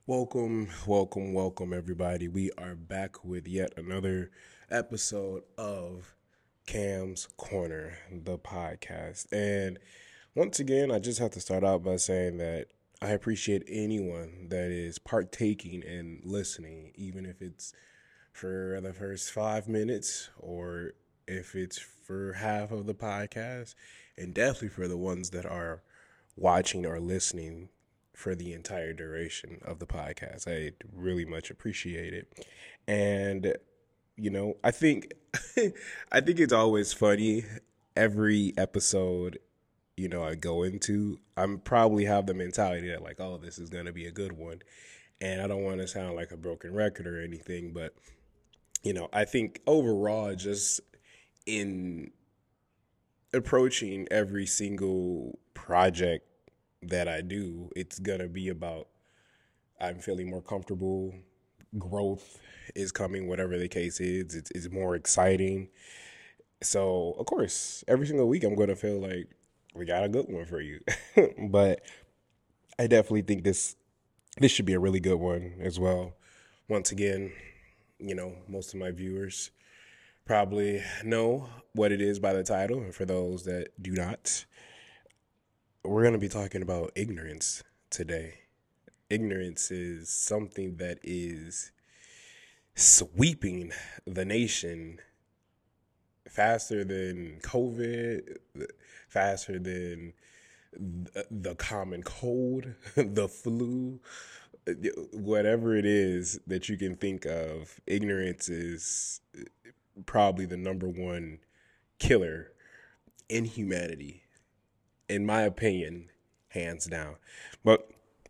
Welcome, everybody. We are back with yet another episode of Cam's Corner, the podcast. And once again, I just have to start out by saying that I appreciate anyone that is partaking and listening, even if it's for the first 5 minutes or if it's for half of the podcast, and definitely for the ones that are watching or listening for the entire duration of the podcast. I really much appreciate it. And I think I think it's always funny every episode I go into, I'm probably have the mentality that like, oh, this is going to be a good one. And I don't want to sound like a broken record or anything, but I think overall just in approaching every single project that I do, it's gonna be about I'm feeling more comfortable, growth is coming, whatever the case is. It's more exciting. So of course, every single week I'm gonna feel like we got a good one for you. But I definitely think this should be a really good one as well. Once again, most of my viewers probably know what it is by the title, and for those that do not, we're going to be talking about ignorance today. Ignorance is something that is sweeping the nation faster than COVID, faster than the common cold, the flu, whatever it is that you can think of. Ignorance is probably the number one killer in humanity, in my opinion, hands down. But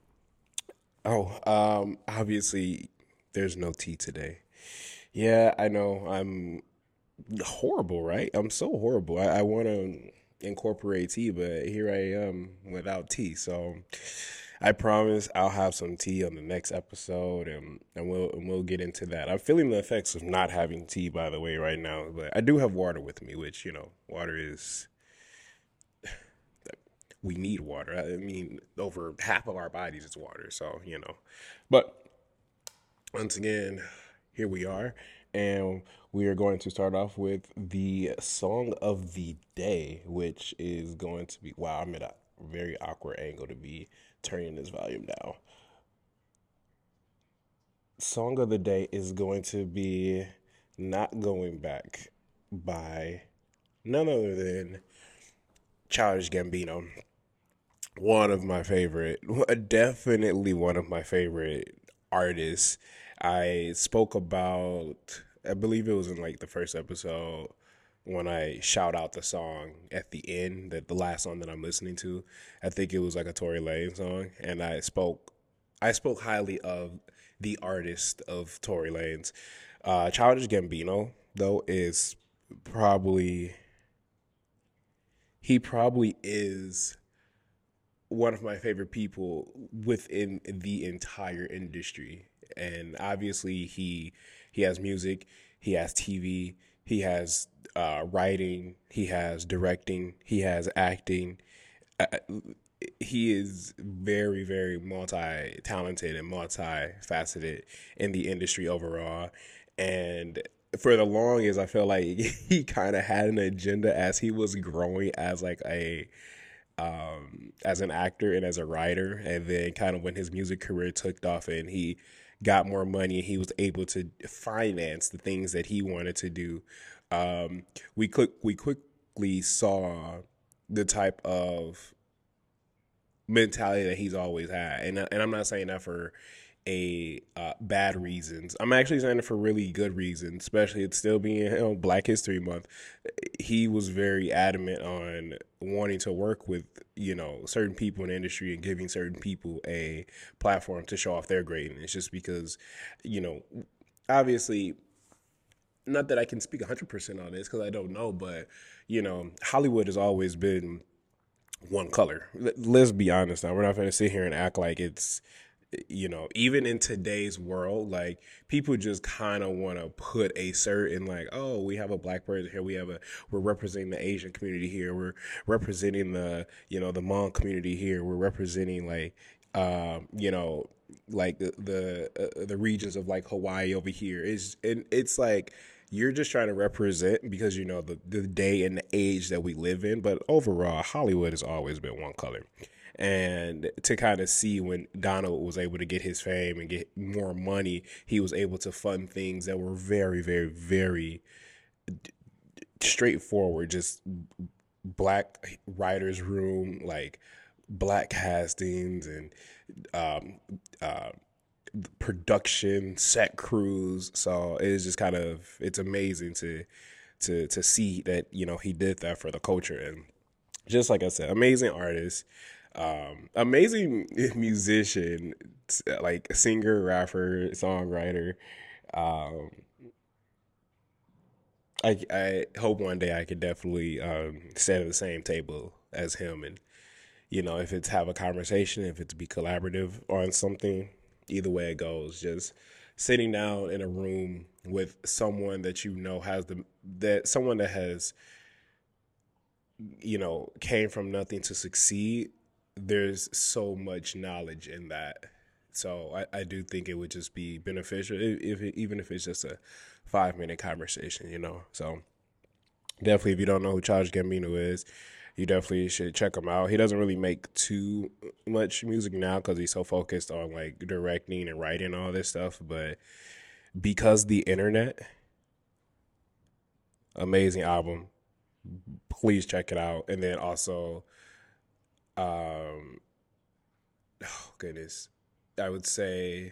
obviously there's no tea today. Yeah, I know I'm horrible, right? I'm so horrible. I want to incorporate tea, but here I am without tea. So I promise I'll have some tea on the next episode, and we'll get into that. I'm feeling the effects of not having tea, by the way, right now. But I do have water with me, which water is we need water. I mean, over half of our bodies is water. So, But once again, here we are. And we are going to start off with the song of the day, which is going to be, wow, I'm at a very awkward angle to be turning this volume down. Song of the day is going to be Not Going Back by none other than Childish Gambino. One of my favorite, definitely one of my favorite artists. I spoke about, I believe it was in like the first episode when I shout out the song at the end, that the last song that I'm listening to. I think it was like a Tory Lanez song, and I spoke highly of the artist of Tory Lanez. Childish Gambino though is probably he probably is one of my favorite people within the entire industry. And obviously he has music, he has TV, he has writing, he has directing, he has acting. Uh, he is very, very multi-talented and multi-faceted in the industry overall. And for the longest, I felt like he kind of had an agenda as he was growing as like a as an actor and as a writer. And then kind of when his music career took off and he got more money, he was able to finance the things that he wanted to do. Um, we quickly saw the type of mentality that he's always had, and I'm not saying that for a bad reasons. I'm actually saying it for really good reasons, especially it's still being Black History Month. He was very adamant on wanting to work with certain people in the industry and giving certain people a platform to show off their greatness. Just because, you know, obviously, not that I can speak 100% on this because I don't know, but Hollywood has always been one color. Let's be honest now. We're not going to sit here and act like it's even in today's world, like people just kind of want to put a certain like, oh, we have a black person here, we're representing the Asian community here, we're representing the the Hmong community here, we're representing like like the regions of like Hawaii over here. It's like you're just trying to represent because you know the day and the age that we live in. But overall, Hollywood has always been one color. And to kind of see when Donald was able to get his fame and get more money, he was able to fund things that were very, very, very straightforward. Just black writers' room, like black castings and um, uh, production, set crews. So it's just kind of it's amazing to see that you know he did that for the culture and just like I said, amazing artist, amazing musician, like singer, rapper, songwriter. Um, I hope one day I could definitely stand at the same table as him, and you know, if it's have a conversation, if it's be collaborative on something, either way it goes, just sitting down in a room with someone that you know has that someone that has you know came from nothing to succeed. There's so much knowledge in that. So I do think it would just be beneficial even if it's just a 5 minute conversation, you know. So definitely, if you don't know who Childish Gambino is, you definitely should check him out. He doesn't really make too much music now because he's so focused on like directing and writing and all this stuff. But because the internet, amazing album. Please check it out. And then also, um, oh goodness, I would say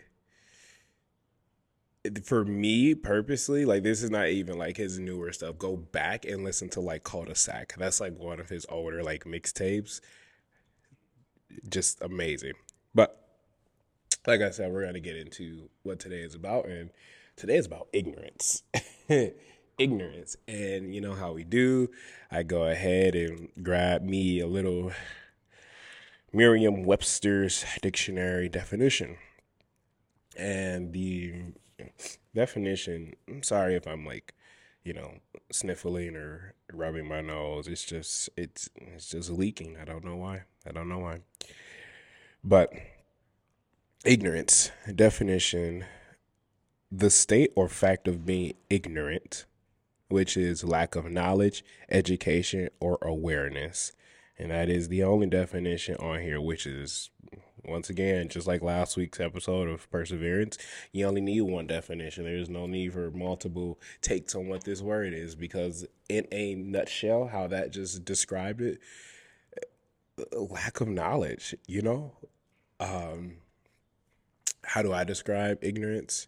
for me purposely, like this is not even like his newer stuff. Go back and listen to like Cul-de-sac. That's like one of his older like mixtapes. Just amazing. But like I said, we're gonna get into what today is about, and today is about ignorance. Ignorance. And you know how we do. I go ahead and grab me a little Merriam Webster's dictionary definition. And the definition, I'm sorry if I'm like, you know, sniffling or rubbing my nose. It's just leaking. I don't know why. I don't know why. But ignorance, definition, the state or fact of being ignorant, which is lack of knowledge, education, or awareness. And that is the only definition on here, which is, once again, just like last week's episode of Perseverance, you only need one definition. There's no need for multiple takes on what this word is because, in a nutshell, how that just described it, lack of knowledge, you know? Um, how do I describe ignorance?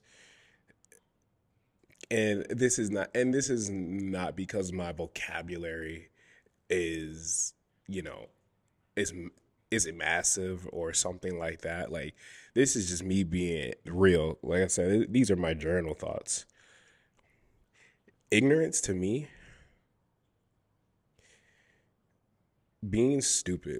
And this is not because my vocabulary is, you know, is is it massive or something like that. Like this is just me being real. Like I said, these are my journal thoughts. Ignorance to me, being stupid,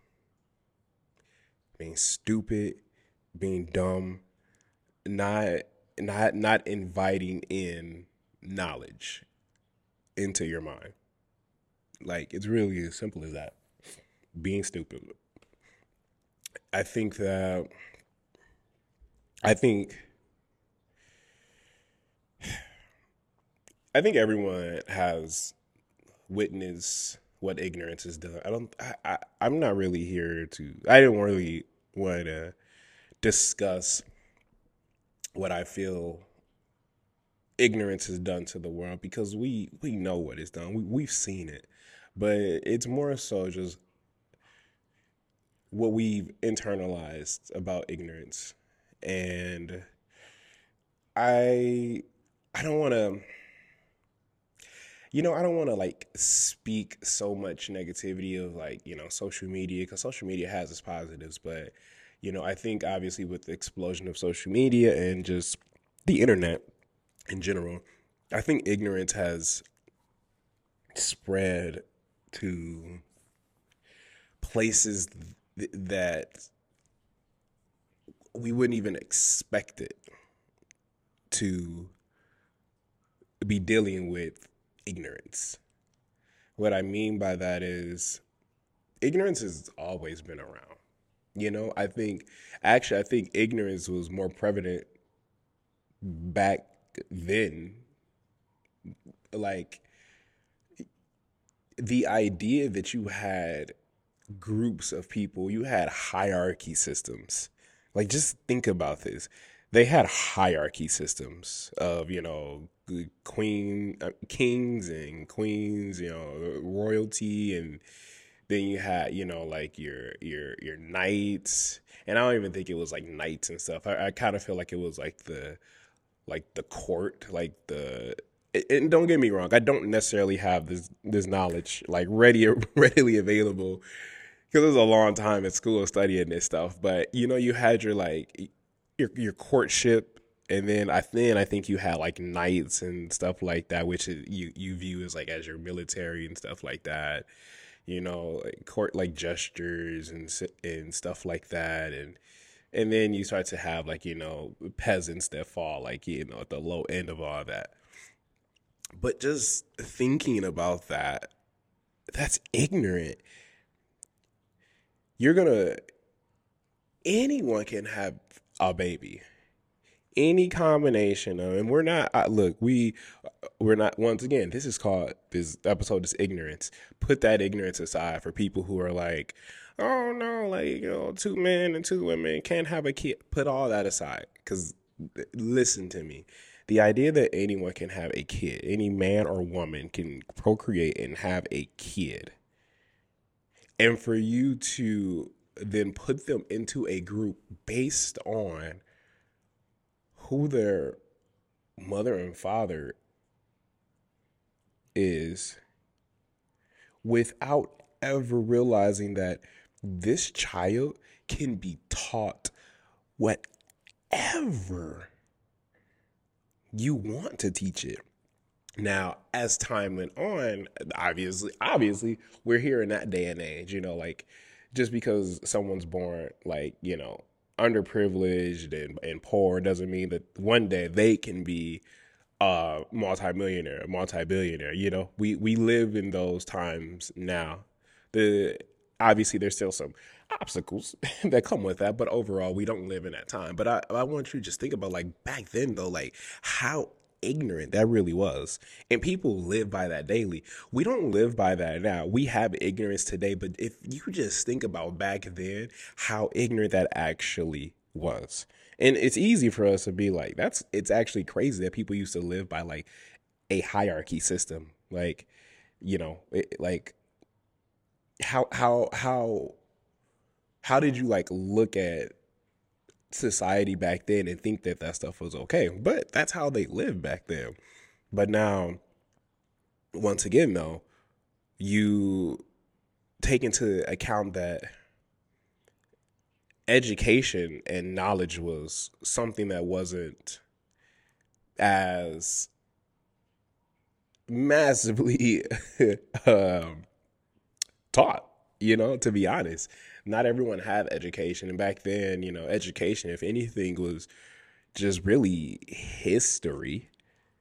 being stupid, being dumb, not not inviting in knowledge into your mind. Like it's really as simple as that. Being stupid. I think that I think I think everyone has witnessed what ignorance has done. I'm not really here to I didn't really want to discuss what I feel ignorance has done to the world because we know what it's done. We've seen it. But it's more so just what we've internalized about ignorance. And I I don't want to I don't want to like speak so much negativity of like, social media cuz social media has its positives, but I think obviously with the explosion of social media and just the internet in general, I think ignorance has spread to places that we wouldn't even expect it to be dealing with ignorance. What I mean by that is ignorance has always been around. I think ignorance was more prevalent back then. Like the idea that you had groups of people, you had hierarchy systems. Like, just think about this. They had hierarchy systems of, kings and queens, royalty, and then you had, like your knights. And I don't even think it was like knights and stuff. I kind of feel like it was like the court, like the and don't get me wrong, I don't necessarily have this knowledge like readily available because it was a long time at school studying this stuff. But you had your like your courtship, and then I think you had like knights and stuff like that, which you view as like as your military and stuff like that. Like court like gestures and stuff like that, and then you start to have like peasants that fall like at the low end of all that. But just thinking about that, that's ignorant. You're gonna Anyone can have a baby, any combination of, and we're not look we're not, once again, this episode is ignorance. Put that ignorance aside for people who are like, oh no, like two men and two women can't have a kid. Put all that aside, because listen to me. The idea that anyone can have a kid, any man or woman can procreate and have a kid, and for you to then put them into a group based on who their mother and father is, without ever realizing that this child can be taught whatever you want to teach it. Now, as time went on, obviously, we're here in that day and age, like just because someone's born like, underprivileged and poor doesn't mean that one day they can be multimillionaire, multi-billionaire. We live in those times now. Obviously there's still some obstacles that come with that, but overall we don't live in that time. But I want you to just think about like back then though, like how ignorant that really was. And people live by that daily. We don't live by that now. We have ignorance today, but if you just think about back then, how ignorant that actually was. And it's easy for us to be like, it's actually crazy that people used to live by like a hierarchy system. Like, like how did you like look at society back then and think that stuff was okay? But that's how they lived back then. But now, once again, though, you take into account that education and knowledge was something that wasn't as massively taught, to be honest. Not everyone had education. And back then, education, if anything, was just really history.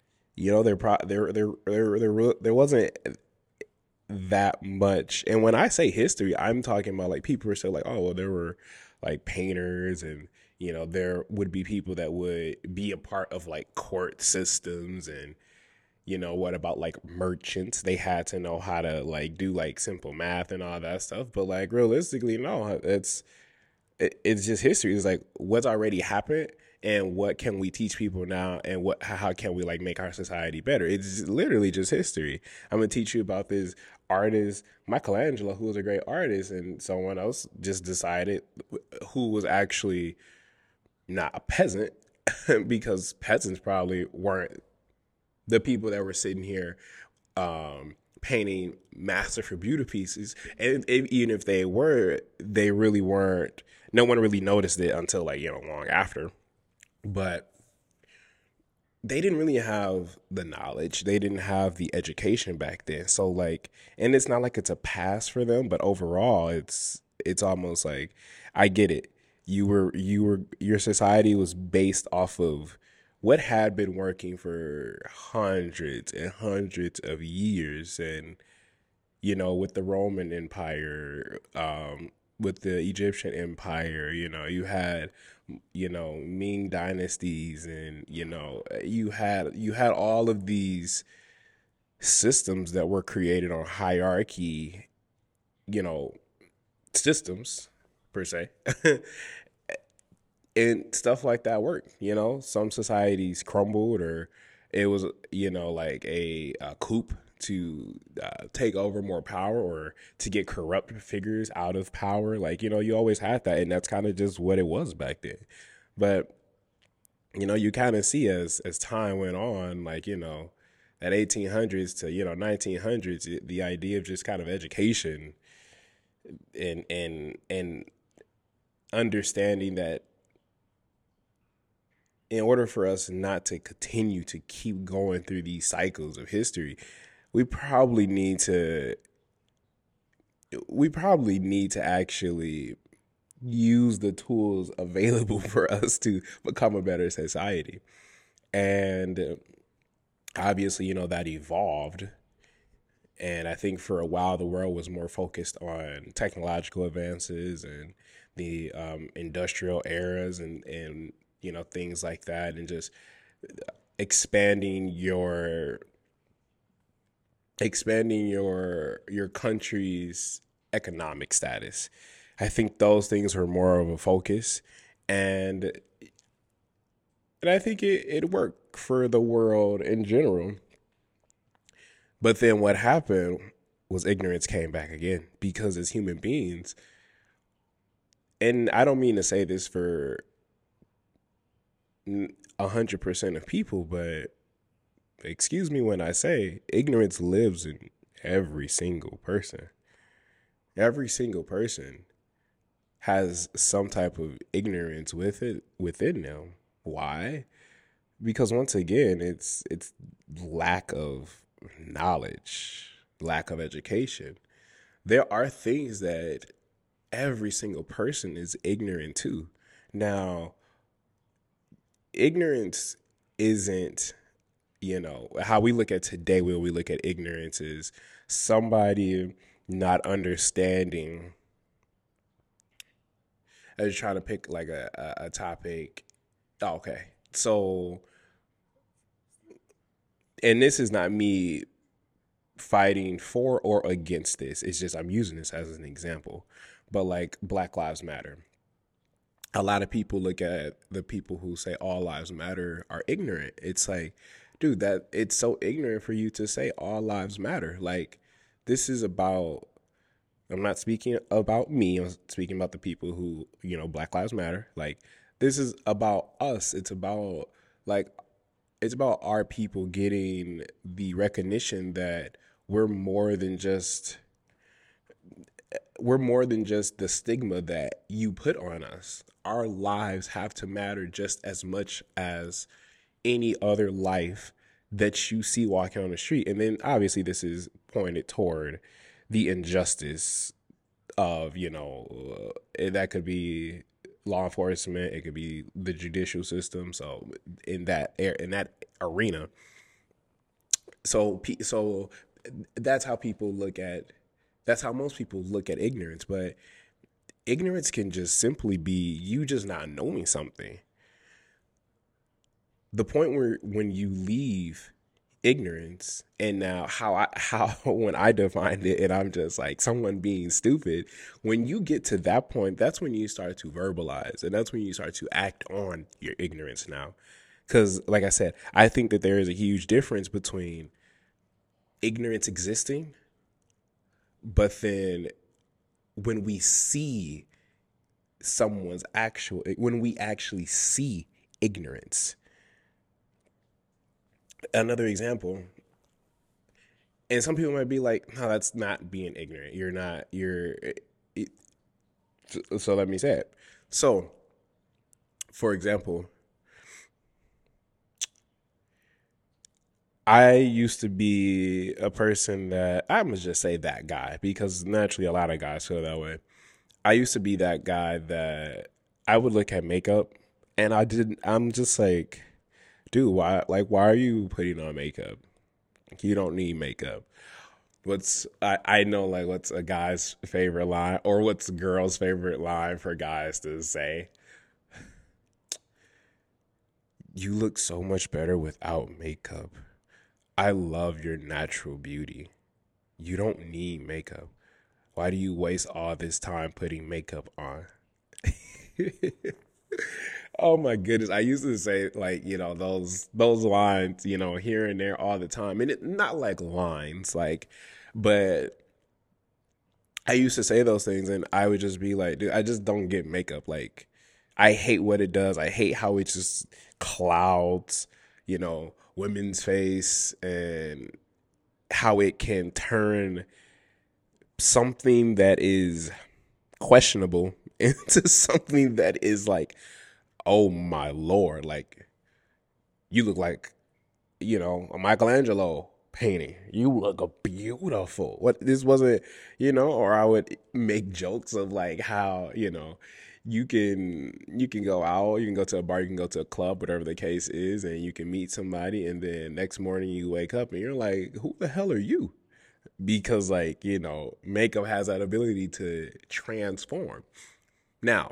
There wasn't that much. And when I say history, I'm talking about like people are still like, oh, well, there were like painters, and there would be people that would be a part of like court systems, and what about like merchants? They had to know how to like do like simple math and all that stuff. But like realistically, no, it's just history. It's like what's already happened and what can we teach people now, and how can we like make our society better? It's literally just history. I'm gonna teach you about this artist Michelangelo, who was a great artist, and someone else just decided, who was actually not a peasant, because peasants probably weren't the people that were sitting here painting masterful beauty pieces. And even if they were, they really weren't. No one really noticed it until like long after. But they didn't really have the knowledge. They didn't have the education back then. So like, and it's not like it's a pass for them, but overall it's almost like, I get it. Your society was based off of what had been working for hundreds and hundreds of years. And with the Roman Empire, with the Egyptian Empire. You had Ming dynasties, and you had all of these systems that were created on hierarchy, you know, systems per se. And stuff like that worked. Some societies crumbled, or it was like a coup to take over more power, or to get corrupt figures out of power. Like, you always had that, and that's kind of just what it was back then. But you kind of see as time went on, like, that 1800s to 1900s, the idea of just kind of education and understanding that in order for us not to continue to keep going through these cycles of history, we probably need to actually use the tools available for us to become a better society. And obviously, that evolved. And I think for a while, the world was more focused on technological advances and the industrial eras, and things like that, and just expanding your country's economic status. I think those things were more of a focus, and I think it worked for the world in general. But then what happened was ignorance came back again, because as human beings, and I don't mean to say this for 100% of people, but excuse me when I say ignorance lives in every single person. Every single person has some type of ignorance within them. Why? Because once again, it's lack of knowledge, lack of education. There are things that every single person is ignorant to. Now, ignorance isn't, how we look at today, when we look at ignorance, is somebody not understanding. I was trying to pick like a topic. Oh, okay. So, and this is not me fighting for or against this. It's just I'm using this as an example. But like Black Lives Matter. A lot of people look at the people who say all lives matter are ignorant. It's like, dude, that it's so ignorant for you to say all lives matter. Like, this is about, I'm not speaking about me. I'm speaking about the people who, Black Lives Matter. Like, this is about us. It's about our people getting the recognition that we're more than just the stigma that you put on us. Our lives have to matter just as much as any other life that you see walking on the street. And then obviously this is pointed toward the injustice of, that could be law enforcement, it could be the judicial system. So in that arena, so that's how most people look at ignorance. But ignorance can just simply be you just not knowing something. The point when you leave ignorance, and now how when I defined it, and I'm just like someone being stupid, when you get to that point, that's when you start to verbalize, and that's when you start to act on your ignorance now. Because like I said, I think that there is a huge difference between ignorance existing, but then when we actually see ignorance. Another example, and some people might be like, no, that's not being ignorant. So let me say it. So, for example, I used to be a person that, I'm going to just say that guy, because naturally a lot of guys feel that way. I used to be that guy that I would look at makeup and I'm just like, dude, why are you putting on makeup? You don't need makeup. I know like what's a guy's favorite line or what's a girl's favorite line for guys to say. You look so much better without makeup. I love your natural beauty. You don't need makeup. Why do you waste all this time putting makeup on? Oh my goodness. I used to say like, those lines, here and there all the time. And not like lines, like, but I used to say those things and I would just be like, dude, I just don't get makeup. Like, I hate what it does. I hate how it just clouds, women's face and how it can turn something that is questionable into something that is like, oh my Lord, like you look like, a Michelangelo painting. You look beautiful. What this wasn't, or I would make jokes of like how, you can go out, you can go to a bar, you can go to a club, whatever the case is, and you can meet somebody and then next morning you wake up and you're like, who the hell are you? Because like, makeup has that ability to transform. Now,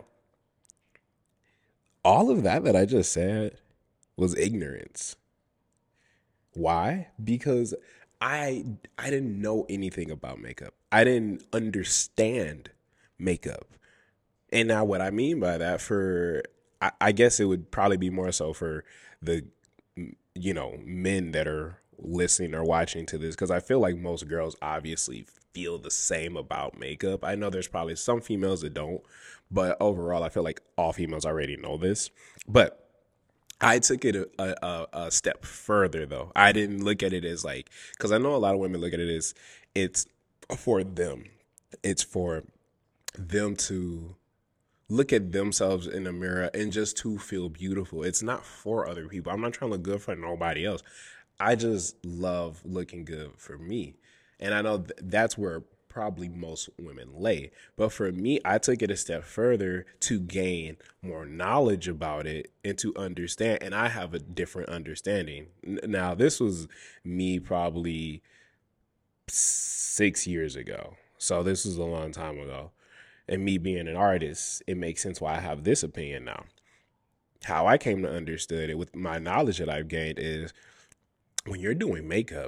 all of that I just said was ignorance. Why? Because I didn't know anything about makeup. I didn't understand makeup. And now what I mean by that I guess it would probably be more so for the men that are listening or watching to this, because I feel like most girls obviously feel the same about makeup. I know there's probably some females that don't, but overall I feel like all females already know this. But I took it a step further though. I didn't look at it as like, because I know a lot of women look at it as it's for them. It's for them to look at themselves in the mirror and just to feel beautiful. It's not for other people. I'm not trying to look good for nobody else. I just love looking good for me. And I know that's where probably most women lay. But for me, I took it a step further to gain more knowledge about it and to understand. And I have a different understanding. Now, this was me probably 6 years ago. So this was a long time ago. And me being an artist, it makes sense why I have this opinion now. How I came to understand it with my knowledge that I've gained is when you're doing makeup,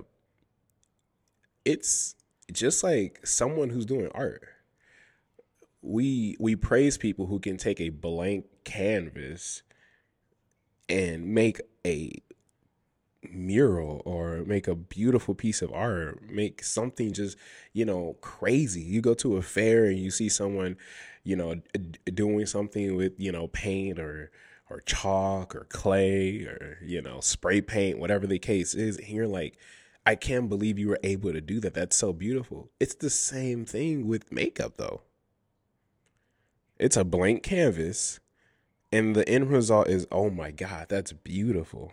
it's just like someone who's doing art. We praise people who can take a blank canvas and make a mural or make a beautiful piece of art, make something just, crazy. You go to a fair and you see someone, doing something with, paint or chalk or clay or, spray paint, whatever the case is. And you're like, I can't believe you were able to do that. That's so beautiful. It's the same thing with makeup though. It's a blank canvas and the end result is, oh my God, that's beautiful.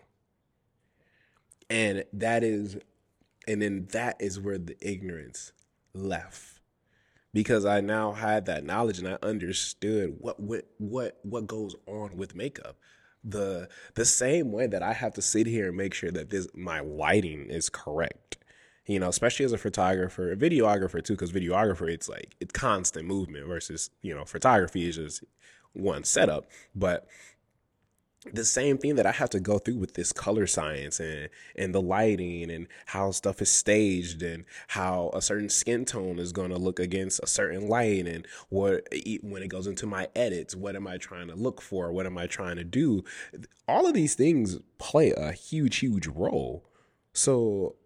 And then that is where the ignorance left, because I now had that knowledge and I understood what goes on with makeup. The same way that I have to sit here and make sure that my lighting is correct, especially as a photographer, a videographer too, because videographer, it's constant movement versus, photography is just one setup. But the same thing that I have to go through with this color science and the lighting and how stuff is staged and how a certain skin tone is going to look against a certain light and when it goes into my edits, what am I trying to look for? What am I trying to do? All of these things play a huge, huge role. So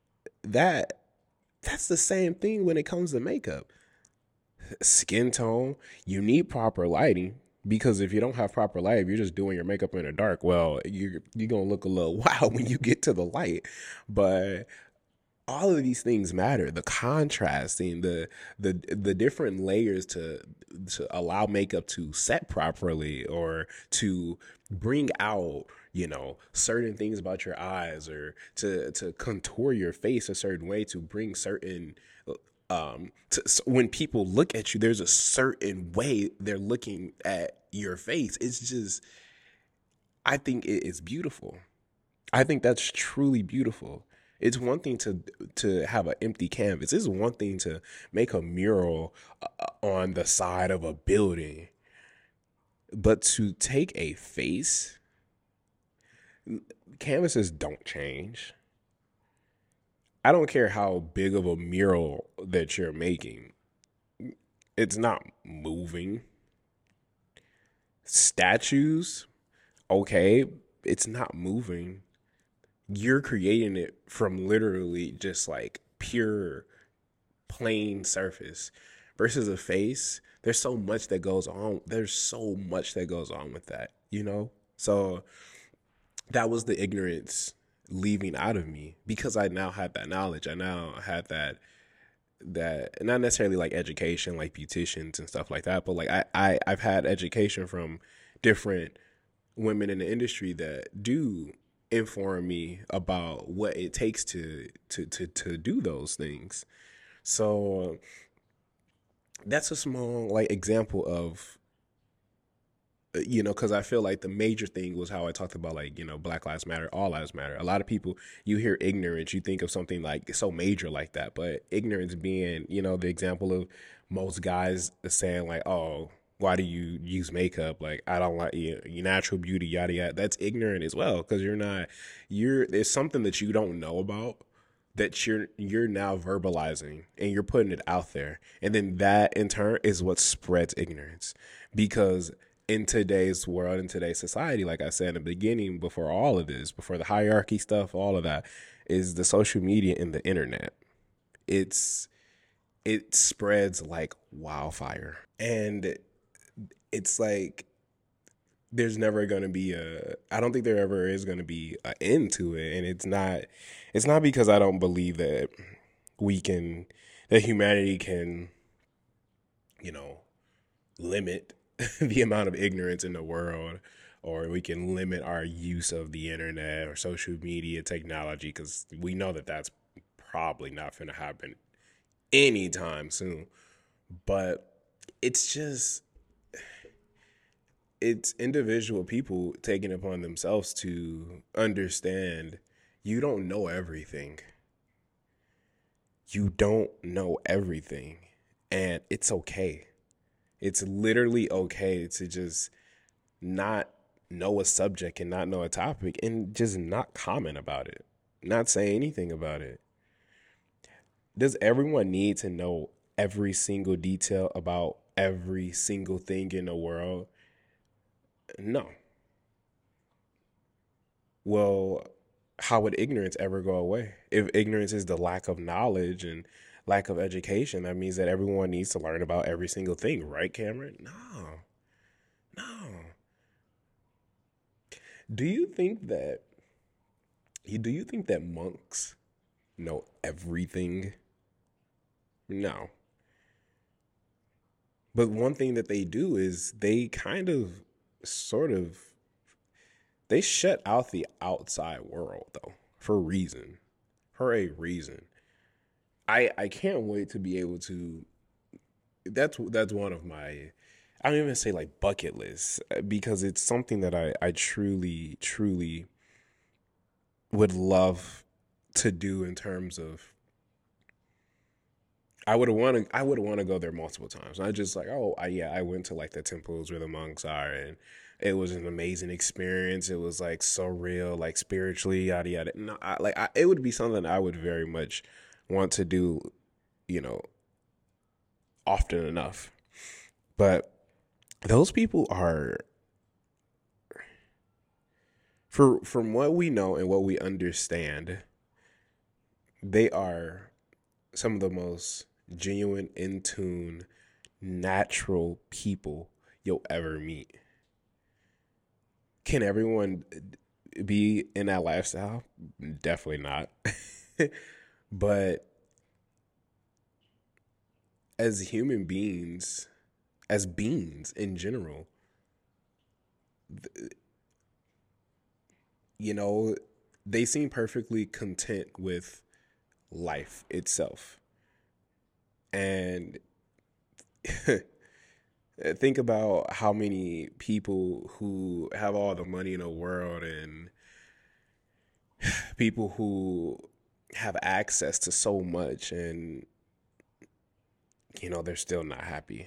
that's the same thing when it comes to makeup. Skin tone, you need proper lighting. Because if you don't have proper light, if you're just doing your makeup in the dark, well, you're going to look a little wild when you get to the light. But all of these things matter. The contrasting, the different layers to allow makeup to set properly or to bring out, certain things about your eyes or to contour your face a certain way to bring certain when people look at you, there's a certain way they're looking at your face. It's just, I think it is beautiful. I think that's truly beautiful. It's one thing to have an empty canvas. It's one thing to make a mural on the side of a building, but to take a face, canvases don't change. I don't care how big of a mural that you're making. It's not moving. Statues, okay, it's not moving. You're creating it from literally just like pure plain surface versus a face. There's so much that goes on. There's so much that goes on with that, you know? So that was the ignorance leaving out of me because I now had that knowledge. I now had that not necessarily like education, like beauticians and stuff like that, but like I've had education from different women in the industry that do inform me about what it takes to do those things. So that's a small like example of because I feel like the major thing was how I talked about like Black Lives Matter, all lives matter. A lot of people, you hear ignorance, you think of something like so major like that, but ignorance being the example of most guys saying like, oh, why do you use makeup? Like, I don't like your natural beauty, yada yada. That's ignorant as well because there's something that you don't know about that you're now verbalizing and you're putting it out there, and then that in turn is what spreads ignorance because in today's world, in today's society, like I said in the beginning, before all of this, before the hierarchy stuff, all of that, is the social media and the internet. It spreads like wildfire. And it's like there's never going to be I don't think there ever is going to be an end to it. And it's not because I don't believe that that humanity can, limit the amount of ignorance in the world, or we can limit our use of the internet or social media technology, because we know that that's probably not going to happen anytime soon. But it's individual people taking upon themselves to understand you don't know everything. You don't know everything, and it's okay. It's literally okay to just not know a subject and not know a topic and just not comment about it, not say anything about it. Does everyone need to know every single detail about every single thing in the world? No. Well, how would ignorance ever go away? If ignorance is the lack of knowledge and lack of education, that means that everyone needs to learn about every single thing, right, Cameron? No. No. Do you think that monks know everything? No. But one thing that they do is they kind of sort of they shut out the outside world though, for a reason. For a reason. I can't wait to be able to that's one of my I don't even say like bucket list because it's something that I truly, truly would love to do in terms of I would want to go there multiple times. Not just like, oh, I went to like the temples where the monks are and it was an amazing experience. It was like so real, like spiritually, yada yada. No, it would be something I would very much want to do, you know, often enough. But those people are, from what we know and what we understand, they are some of the most genuine, in tune, natural people you'll ever meet. Can everyone be in that lifestyle? Definitely not. But as human beings, as beings in general, you know, they seem perfectly content with life itself. And think about how many people who have all the money in the world and people who have access to so much, and they're still not happy.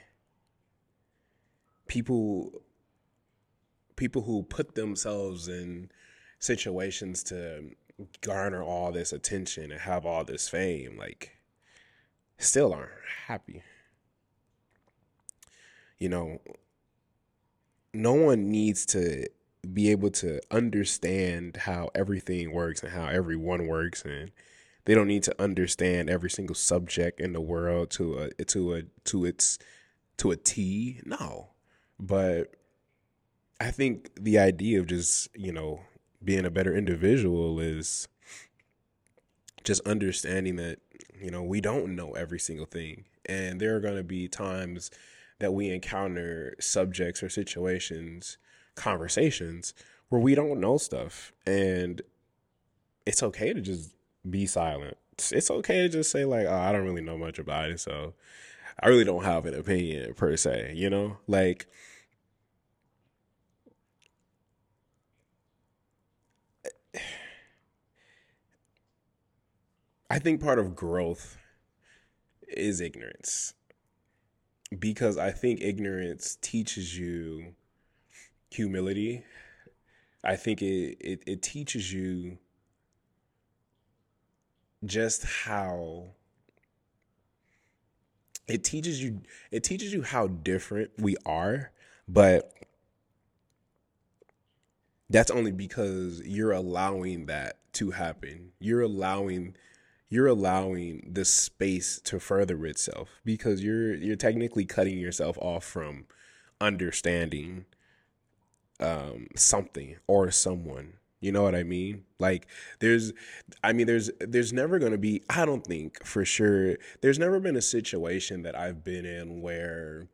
People people who put themselves in situations to garner all this attention and have all this fame, like, still aren't happy. You know, no one needs to be able to understand how everything works and how everyone works, and they don't need to understand every single subject in the world to a T. No. But I think the idea of just, being a better individual is just understanding that, we don't know every single thing. And there are going to be times that we encounter subjects or situations, conversations where we don't know stuff. And it's okay to just be silent. It's okay to just say, like, oh, I don't really know much about it, so I really don't have an opinion per se, Like, I think part of growth is ignorance, because I think ignorance teaches you humility. I think it teaches you just how it teaches you how different we are, but that's only because you're allowing that to happen. You're allowing the space to further itself, because you're technically cutting yourself off from understanding something or someone. You know what I mean? Like, there's never going to be, I don't think for sure, there's never been a situation that I've been in where,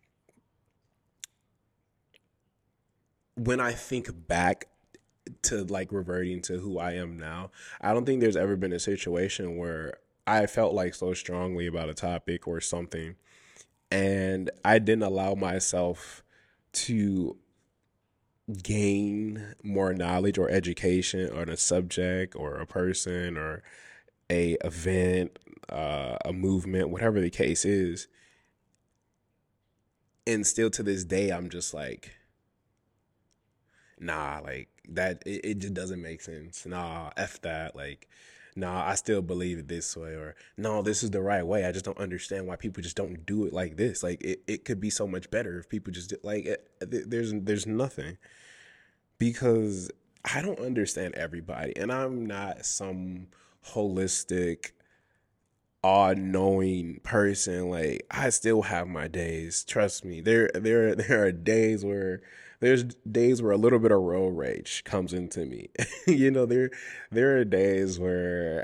when I think back to, like, reverting to who I am now, I don't think there's ever been a situation where I felt like so strongly about a topic or something, and I didn't allow myself to gain more knowledge or education on a subject or a person or a event, a movement, whatever the case is. And still to this day, I'm just like, nah, like that, it just doesn't make sense. Nah, F that. Like, nah, I still believe it this way, or no, this is the right way. I just don't understand why people just don't do it like this. Like, it could be so much better if people just did, like, there's nothing, because I don't understand everybody, and I'm not some holistic, all-knowing person. Like, I still have my days. Trust me. There are days where a little bit of road rage comes into me. There are days where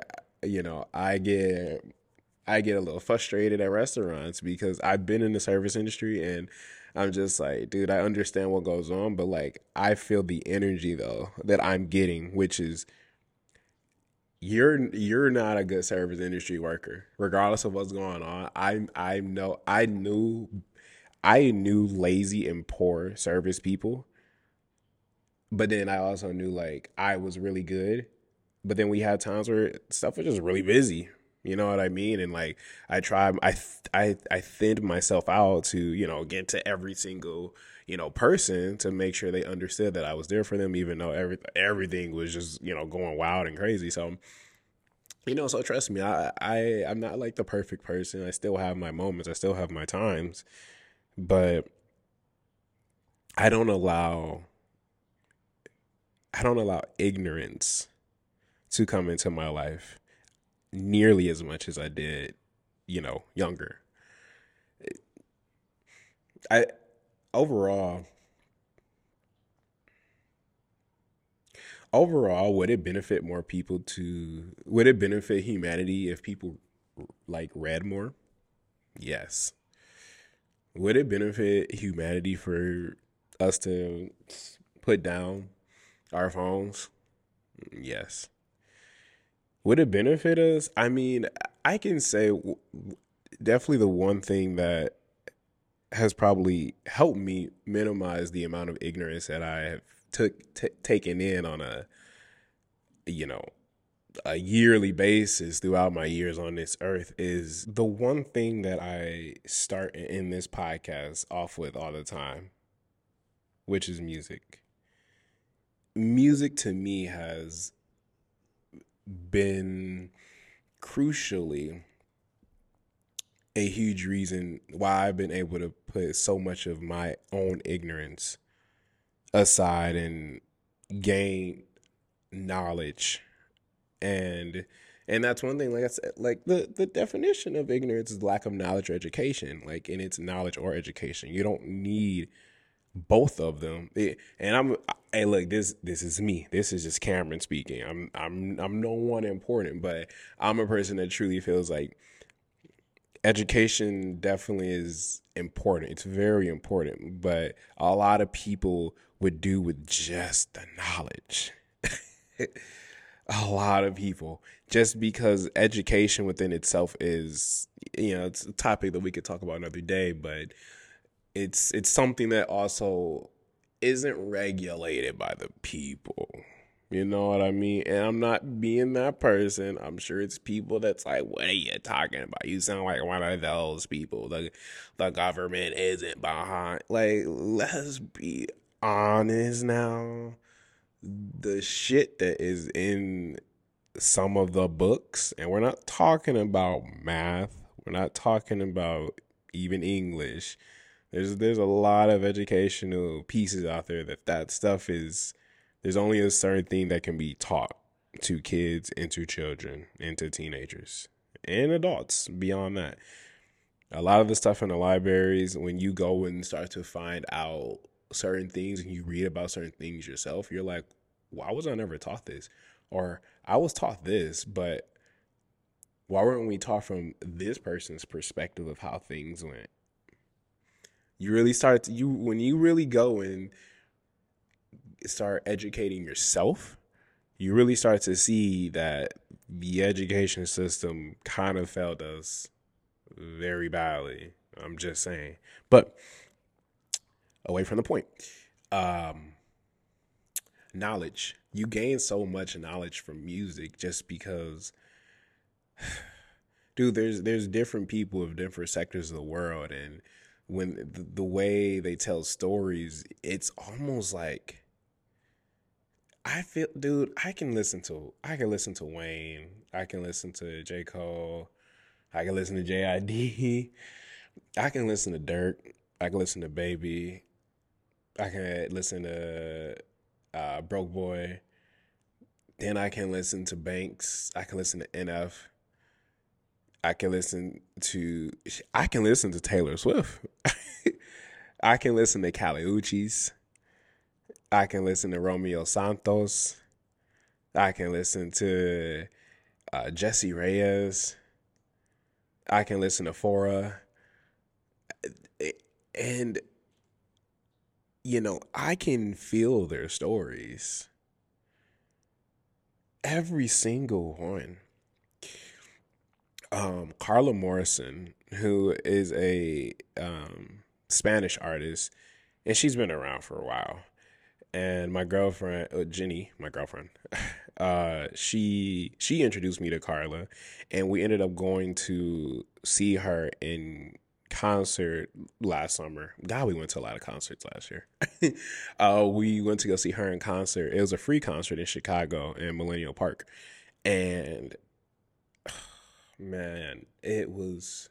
I get a little frustrated at restaurants, because I've been in the service industry, and I'm just like, dude, I understand what goes on, but, like, I feel the energy though that I'm getting, which is, you're not a good service industry worker, regardless of what's going on. I knew lazy and poor service people, but then I also knew, like, I was really good. But then we had times where stuff was just really busy. You know what I mean? And, like, I thinned myself out to, get to every single, person, to make sure they understood that I was there for them, even though everything was just, going wild and crazy. So, so trust me, I'm not like the perfect person. I still have my moments. I still have my times, but I don't allow ignorance to come into my life nearly as much as I did, younger. I overall would it benefit humanity if people, like, read more? Yes. Would it benefit humanity for us to put down our phones? Yes. Would it benefit us? I mean, I can say definitely the one thing that has probably helped me minimize the amount of ignorance that I have taken in on a, you know, a yearly basis throughout my years on this earth is the one thing that I start in this podcast off with all the time, which is music. Music to me has been crucially a huge reason why I've been able to put so much of my own ignorance aside and gain knowledge. And that's one thing, like I said, like the definition of ignorance is lack of knowledge or education. Like, and it's knowledge or education. You don't need both of them. Hey, look, this is me. This is just Cameron speaking. I'm no one important, but I'm a person that truly feels like education definitely is important. It's very important, but a lot of people would do with just the knowledge. A lot of people, just because education within itself is, it's a topic that we could talk about another day, but it's something that also isn't regulated by the people. You know what I mean? And I'm not being that person. I'm sure it's people that's like, what are you talking about? You sound like one of those people. The government isn't behind. Like, let's be honest now. The shit that is in some of the books, and we're not talking about math. We're not talking about even English. There's a lot of educational pieces out there that stuff is. There's only a certain thing that can be taught to kids and to children and to teenagers and adults beyond that. A lot of the stuff in the libraries, when you go and start to find out certain things and you read about certain things yourself, you're like, why was I never taught this? Or I was taught this, but why weren't we taught from this person's perspective of how things went? You really start when you really go and start educating yourself, you really start to see that the education system kind of failed us very badly. I'm just saying. But away from the point. Knowledge. You gain so much knowledge from music just because, dude, there's different people of different sectors of the world, and when the way they tell stories, it's almost like I feel, dude, I can listen to Wayne, I can listen to J. Cole, I can listen to JID, I can listen to Dirk, I can listen to Baby, I can listen to Broke Boy, then I can listen to Banks, I can listen to NF, I can listen to Taylor Swift, I can listen to Kali Uchis, I can listen to Romeo Santos. I can listen to Jesse Reyes. I can listen to Fora. And, I can feel their stories. Every single one. Carla Morrison, who is a Spanish artist, and she's been around for a while. And my girlfriend, Jenny, she introduced me to Carla, and we ended up going to see her in concert last summer. God, we went to a lot of concerts last year. We went to go see her in concert. It was a free concert in Chicago in Millennium Park. And, man, it was...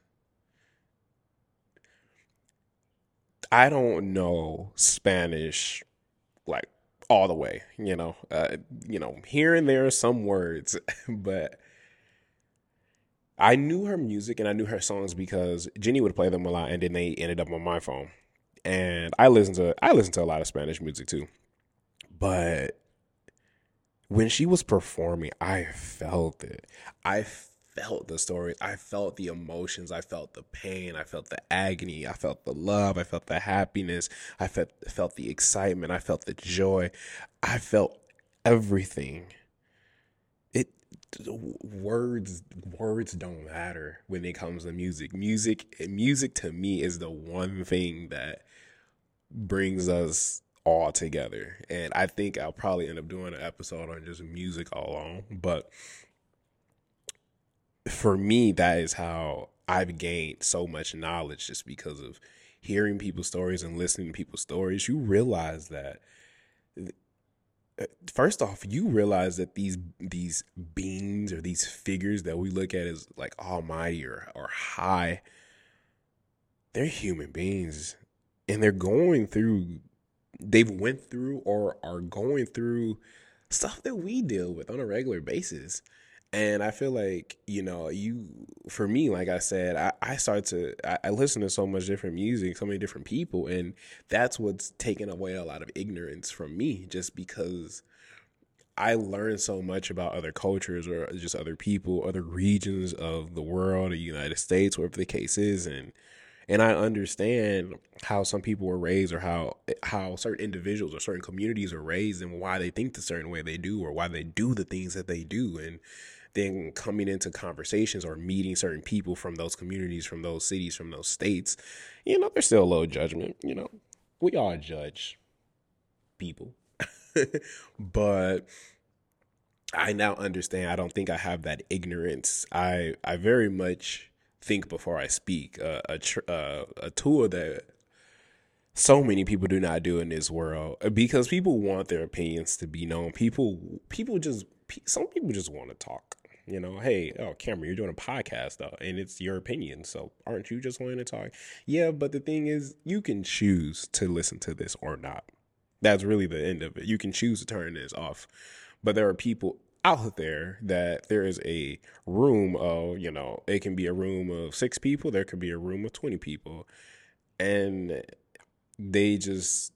I don't know Spanish like all the way, here and there are some words, but I knew her music and I knew her songs because Jenny would play them a lot, and then they ended up on my phone. And I listen to a lot of Spanish music too. But when she was performing, I felt it. I felt the story. I felt the emotions. I felt the pain. I felt the agony. I felt the love. I felt the happiness. I felt the excitement. I felt the joy. I felt everything. Words don't matter when it comes to music. Music to me is the one thing that brings us all together. And I think I'll probably end up doing an episode on just music alone. But for me, that is how I've gained so much knowledge, just because of hearing people's stories and listening to people's stories. You realize that, first off, you realize that these beings or these figures that we look at as like almighty or high, they're human beings, and they've went through or are going through stuff that we deal with on a regular basis. And I feel like, for me, like I said, I listen to so much different music, so many different people. And that's what's taken away a lot of ignorance from me, just because I learned so much about other cultures or just other people, other regions of the world, the United States, whatever the case is. And I understand how some people were raised, or how certain individuals or certain communities are raised, and why they think the certain way they do, or why they do the things that they do. And then coming into conversations or meeting certain people from those communities, from those cities, from those states, there's still a little judgment. We all judge people. But I now understand. I don't think I have that ignorance. I very much think before I speak. A tool that so many people do not do in this world, because people want their opinions to be known. Some people just want to talk. Hey, Cameron, you're doing a podcast though, and it's your opinion. So aren't you just wanting to talk? Yeah, but the thing is, you can choose to listen to this or not. That's really the end of it. You can choose to turn this off. But there are people out there that there is a room of, it can be a room of 6 people. There could be a room of 20 people. And they just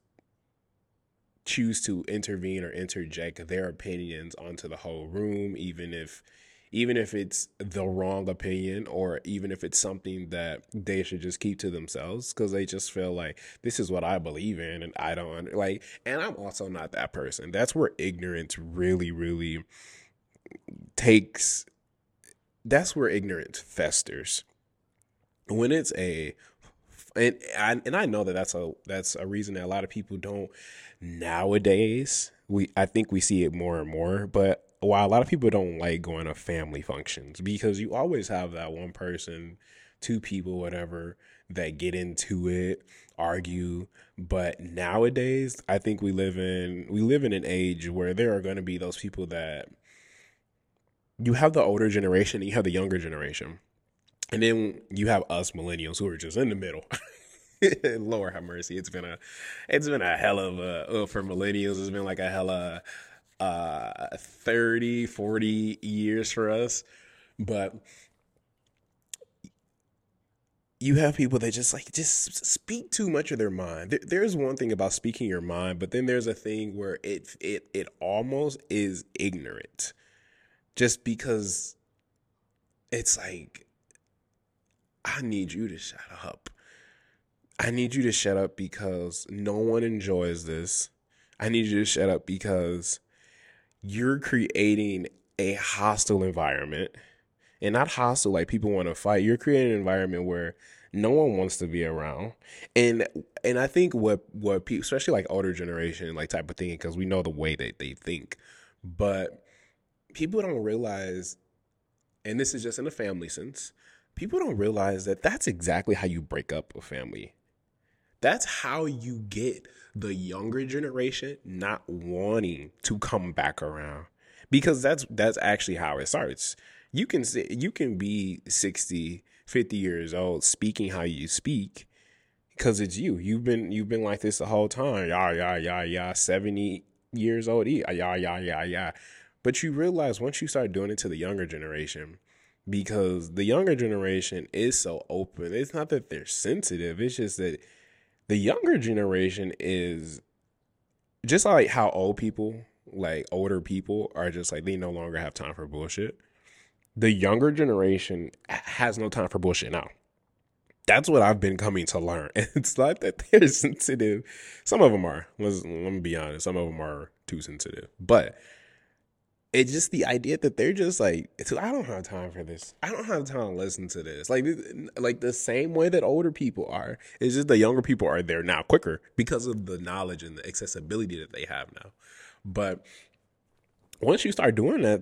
choose to intervene or interject their opinions onto the whole room, even if it's the wrong opinion, or even if it's something that they should just keep to themselves, because they just feel like, this is what I believe in, and I don't like. And I'm also not that person. That's where ignorance really, really that's where ignorance festers. When it's and I know that that's a reason that a lot of people don't nowadays. I think we see it more and more. But while a lot of people don't like going to family functions, because you always have that one person, 2 people, whatever, that get into it, argue. But nowadays, I think we live in an age where there are going to be those people that, you have the older generation and you have the younger generation. And then you have us millennials who are just in the middle. Lord have mercy. It's been a hell of for millennials, it's been like a hella 30, 40 years for us. But you have people that just speak too much of their mind. There's one thing about speaking your mind, but then there's a thing where it almost is ignorant. Just because it's like, I need you to shut up. I need you to shut up because no one enjoys this. I need you to shut up because you're creating a hostile environment. And not hostile like people want to fight. You're creating an environment where no one wants to be around. And I think what people, especially like older generation, like type of thinking, because we know the way that they think. But people don't realize, and this is just in a family sense, people don't realize that that's exactly how you break up a family. That's how you get the younger generation not wanting to come back around, because that's actually how it starts. You can be 60, 50 years old speaking how you speak because it's you. You've been like this the whole time. Yeah. 70 years old. Yeah. But you realize once you start doing it to the younger generation, because the younger generation is so open. It's not that they're sensitive. It's just that the younger generation is just like how older people are just like, they no longer have time for bullshit. The younger generation has no time for bullshit now. That's what I've been coming to learn. It's not that they're sensitive. Some of them are. Let me be honest. Some of them are too sensitive. But it's just the idea that they're just like, I don't have time for this. I don't have time to listen to this. Like the same way that older people are. It's just the younger people are there now quicker because of the knowledge and the accessibility that they have now. But once you start doing that,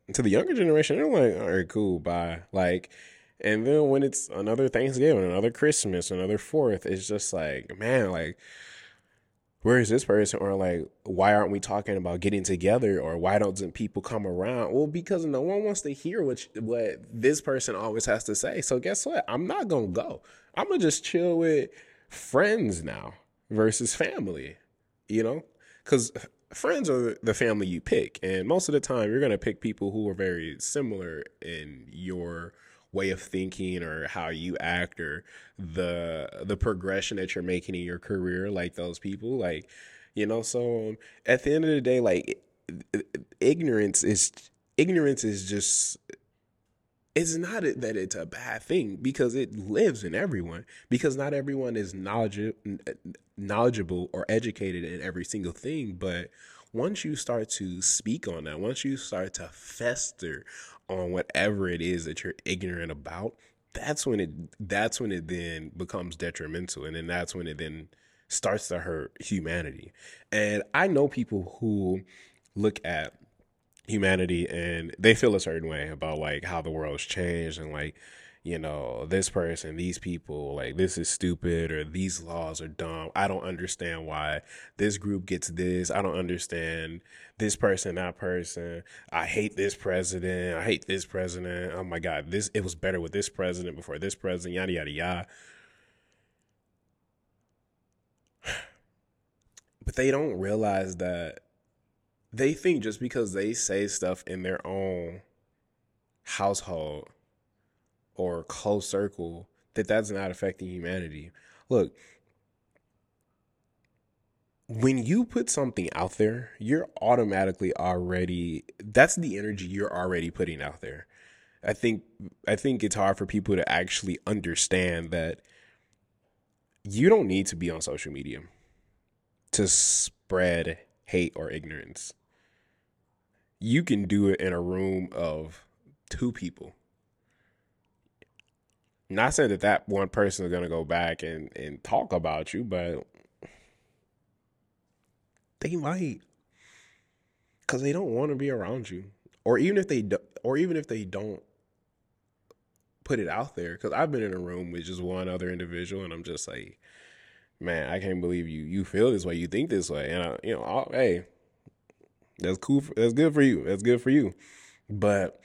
to the younger generation, they're like, all right, cool, bye. Like, and then when it's another Thanksgiving, another Christmas, another Fourth, it's just like, man, like, where is this person? Or like, why aren't we talking about getting together? Or why don't people come around? Well, because no one wants to hear what this person always has to say. So guess what? I'm not gonna go. I'm gonna just chill with friends now versus family. You know, because friends are the family you pick, and most of the time you're gonna pick people who are very similar in your way of thinking or how you act or the progression that you're making in your career, like those people, like, so at the end of the day, like, ignorance is ignorance is just, it's not that it's a bad thing, because it lives in everyone, because not everyone is knowledgeable or educated in every single thing. But once you start to speak on that, once you start to fester on whatever it is that you're ignorant about, that's when it then becomes detrimental, and then that's when it then starts to hurt humanity. And I know people who look at humanity and they feel a certain way about like how the world's changed, and like, this person, these people, like, this is stupid, or these laws are dumb. I don't understand why this group gets this. I don't understand this person, that person. I hate this president. I hate this president. Oh my God, it was better with this president before this president, yada, yada, yada. But they don't realize that they think just because they say stuff in their own household or close circle, that that's not affecting humanity. Look, when you put something out there, you're automatically already, that's the energy you're already putting out there. I think I think it's hard for people to actually understand that you don't need to be on social media to spread hate or ignorance. You can do it in a room of two people. Not saying that one person is going to go back and talk about you, but they might, because they don't want to be around you, or even if they do, or even if they don't put it out there. Because I've been in a room with just one other individual, and I'm just like, man, I can't believe you feel this way, you think this way, and hey, that's cool, that's good for you, that's good for you, but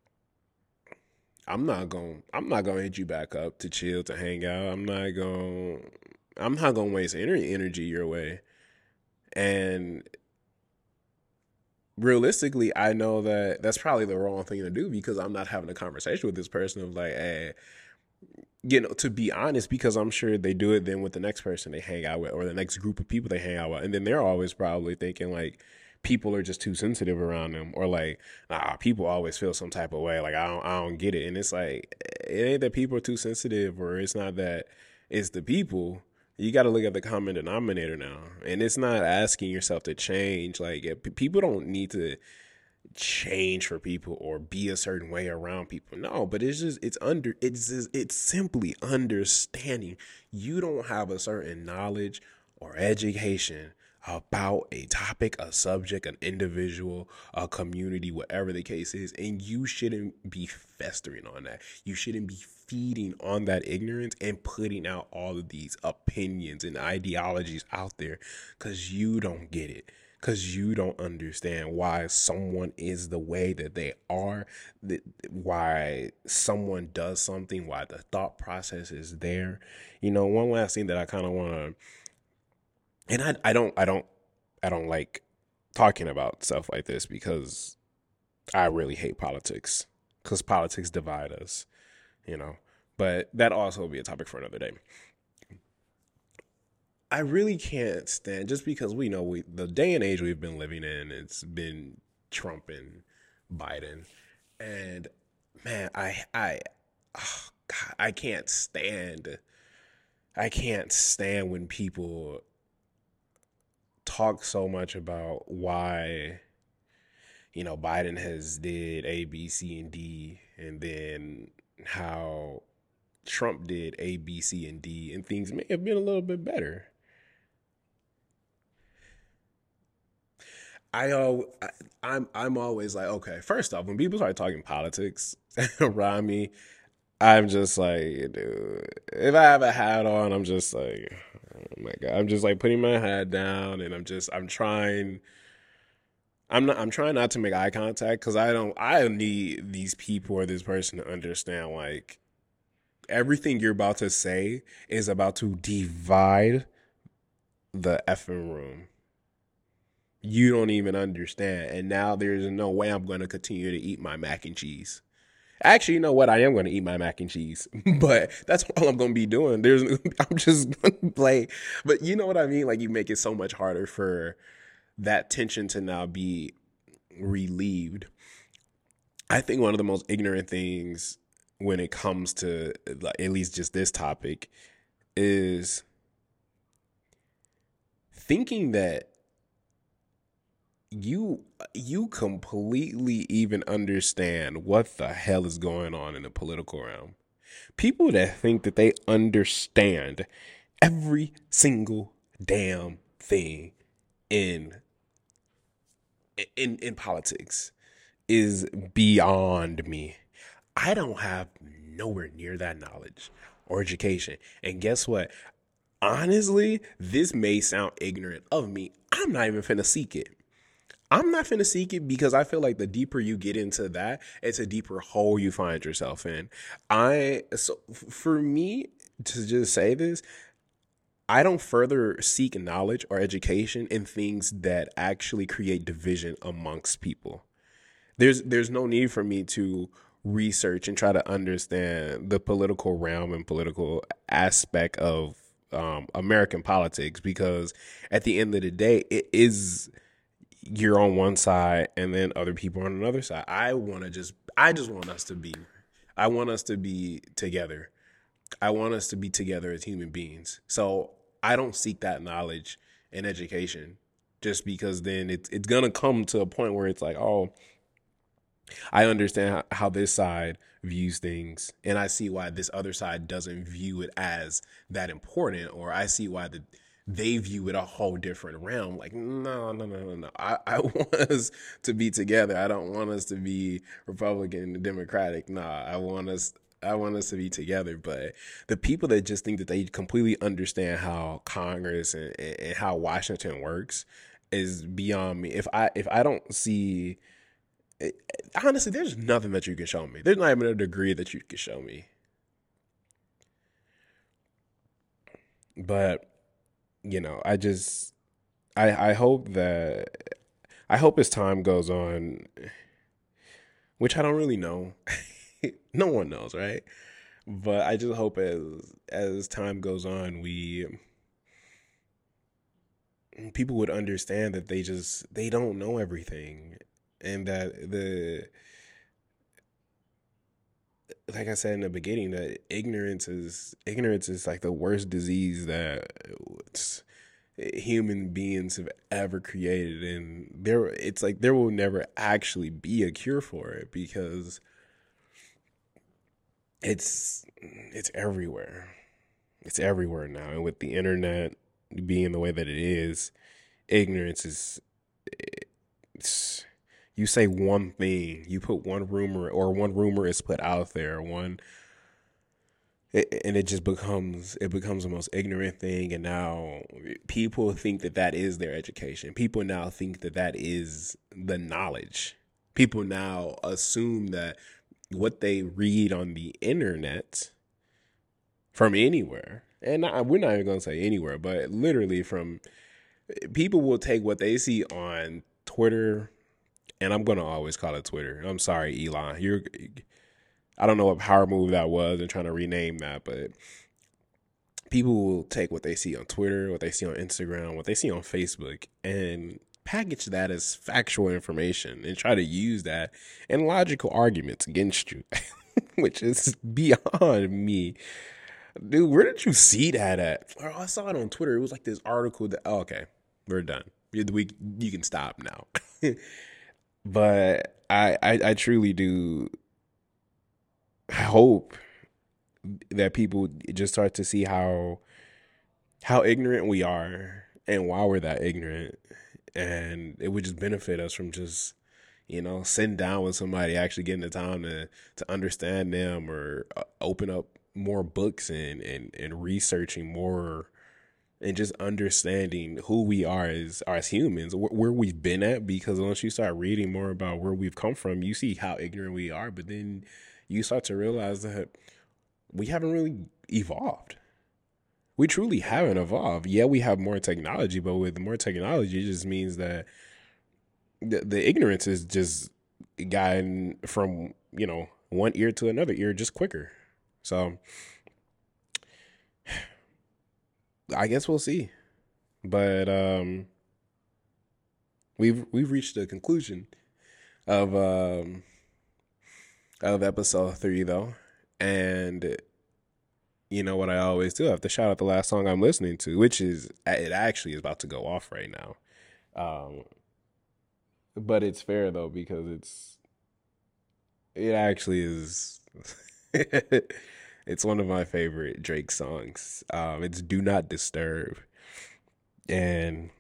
I'm not gonna hit you back up to chill, to hang out. I'm not gonna waste energy your way. And realistically, I know that that's probably the wrong thing to do, because I'm not having a conversation with this person of like, hey, to be honest, because I'm sure they do it then with the next person they hang out with, or the next group of people they hang out with. And then they're always probably thinking like people are just too sensitive around them, or like, people always feel some type of way. Like, I don't get it. And it's like, it ain't that people are too sensitive, or it's not that it's the people. You got to look at the common denominator now. And it's not asking yourself to change. Like, people don't need to change for people or be a certain way around people. No, but it's simply understanding you don't have a certain knowledge or education about a topic, a subject, an individual, a community, whatever the case is, and you shouldn't be festering on that. You shouldn't be feeding on that ignorance and putting out all of these opinions and ideologies out there, because you don't get it, because you don't understand why someone is the way that they are, why someone does something, why the thought process is there. One last thing that I kind of want to, and I don't like talking about stuff like this, because I really hate politics, because politics divide us, you know. But that also will be a topic for another day. I really can't stand, just because we know the day and age we've been living in, it's been Trump and Biden, and man, oh God, I can't stand when people talk so much about why Biden has did A, B, C, and D, and then how Trump did A, B, C, and D, and things may have been a little bit better. I'm always like, okay, first off, when people start talking politics around me, I'm just like, dude, if I have a hat on, I'm just like, oh my God. I'm just like putting my hat down and I'm trying not to make eye contact because I need these people or this person to understand like everything you're about to say is about to divide the effing room. You don't even understand. And now there's no way I'm going to continue to eat my mac and cheese. Actually, you know what? I am going to eat my mac and cheese, but that's all I'm going to be doing. I'm just going to play. But you know what I mean? Like, you make it so much harder for that tension to now be relieved. I think one of the most ignorant things when it comes to like, at least just this topic is thinking that you completely even understand what the hell is going on in the political realm. People that think that they understand every single damn thing in in politics is beyond me. I don't have nowhere near that knowledge or education. And guess what? Honestly, this may sound ignorant of me. I'm not even finna seek it. I'm not finna seek it because I feel like the deeper you get into that, it's a deeper hole you find yourself in. For me to just say this, I don't further seek knowledge or education in things that actually create division amongst people. There's no need for me to research and try to understand the political realm and political aspect of American politics because at the end of the day, it is you're on one side and then other people on another side. I just want us to be I want us to be together. I want us to be together as human beings. So I don't seek that knowledge and education just because then it's gonna come to a point where it's like, oh, I understand how this side views things, and I see why this other side doesn't view it as that important, or I see why they view it a whole different realm. Like, no, no, no, no, no. I want us to be together. I don't want us to be Republican and Democratic. Nah, I want us to be together. But the people that just think that they completely understand how Congress and how Washington works is beyond me. If I don't see honestly, there's nothing that you can show me. There's not even a degree that you can show me. But I hope that I hope as time goes on, which I don't really know. No one knows, right? But I just hope as time goes on, we people would understand that they don't know everything, and that the like I said in the beginning, that ignorance is like the worst disease that human beings have ever created, and it's like there will never actually be a cure for it because it's everywhere. It's everywhere now, and with the internet being the way that it is, ignorance is it's, you say one thing, you put one rumor, or one rumor is put out there, and it becomes the most ignorant thing, and now people think that that is their education. People now think that that is the knowledge. People now assume that what they read on the internet from anywhere, and we're not even going to say anywhere, but literally from people will take what they see on Twitter, and I'm going to always call it Twitter. I'm sorry, Elon. I don't know what power move that was and trying to rename that, but people will take what they see on Twitter, what they see on Instagram, what they see on Facebook, and package that as factual information and try to use that in logical arguments against you, which is beyond me. Dude, where did you see that at? Oh, I saw it on Twitter. It was like this article that, oh, okay, we're done. You can stop now. But I truly do hope that people just start to see how ignorant we are and why we're that ignorant, and it would just benefit us from just, sitting down with somebody, actually getting the time to understand them, or open up more books and researching more, and just understanding who we are as humans, where we've been at. Because once you start reading more about where we've come from, you see how ignorant we are, but then you start to realize that we haven't really evolved. We truly haven't evolved. Yeah, we have more technology, but with more technology, it just means that the ignorance is just gotten from, one ear to another ear just quicker. So I guess we'll see. But we've reached the conclusion of episode 3 though. And you know what I always do? I have to shout out the last song I'm listening to, which is, it actually is about to go off right now. But it's fair though, because it actually is it's one of my favorite Drake songs. It's Do Not Disturb. And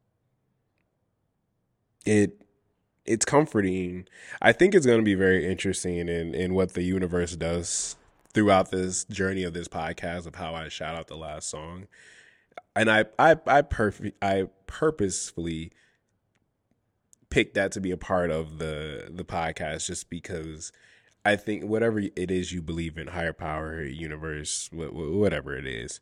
it's comforting. I think it's going to be very interesting in what the universe does throughout this journey of this podcast, of how I shout out the last song. And I purposefully picked that to be a part of the podcast, just because I think whatever it is you believe in, higher power, universe, whatever it is,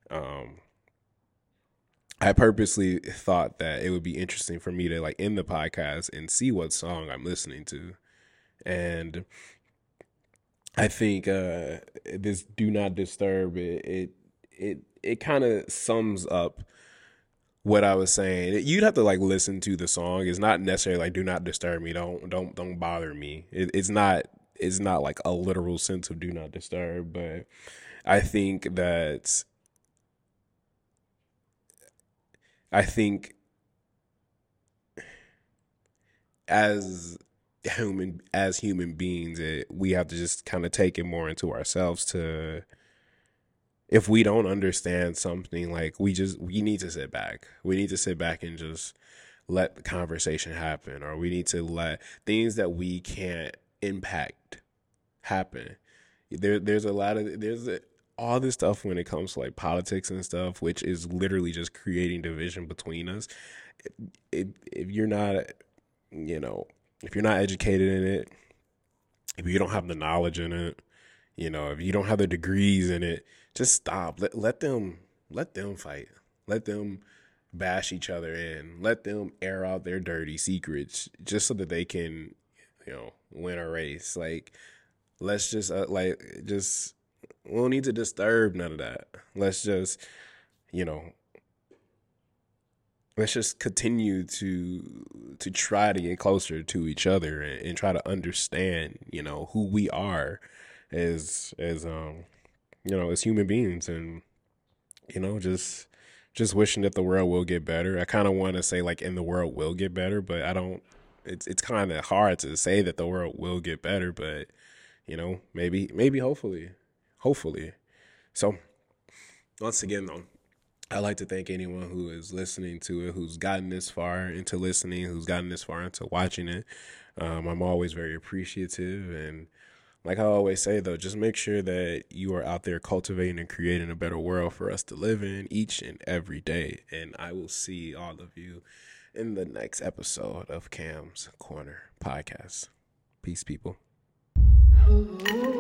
I purposely thought that it would be interesting for me to like end the podcast and see what song I'm listening to. And I think this Do Not Disturb, it kind of sums up what I was saying. You'd have to like listen to the song. It's not necessarily like do not disturb me, don't bother me. It's not like a literal sense of do not disturb, but I think as human beings, we have to just kind of take it more into ourselves to, if we don't understand something, like we need to sit back. We need to sit back and just let the conversation happen, or we need to let things that we can't impact happen. There's all this stuff when it comes to like politics and stuff, which is literally just creating division between us. If you're not, if you're not educated in it, if you don't have the knowledge in it, if you don't have the degrees in it, just stop. Let them fight. Let them bash each other in. Let them air out their dirty secrets, just so that they can, win a race. Like, let's just we don't need to disturb none of that. Let's just, let's just continue to try to get closer to each other, and try to understand, who we are as human beings. And, just wishing that the world will get better. I kind of want to say like, and the world will get better, but I don't, it's kind of hard to say that the world will get better, but maybe, hopefully. So once again though, I'd like to thank anyone who is listening to it, who's gotten this far into listening, who's gotten this far into watching it. I'm always very appreciative. And like I always say, though, just make sure that you are out there cultivating and creating a better world for us to live in each and every day. And I will see all of you in the next episode of Cam's Corner Podcast. Peace, people.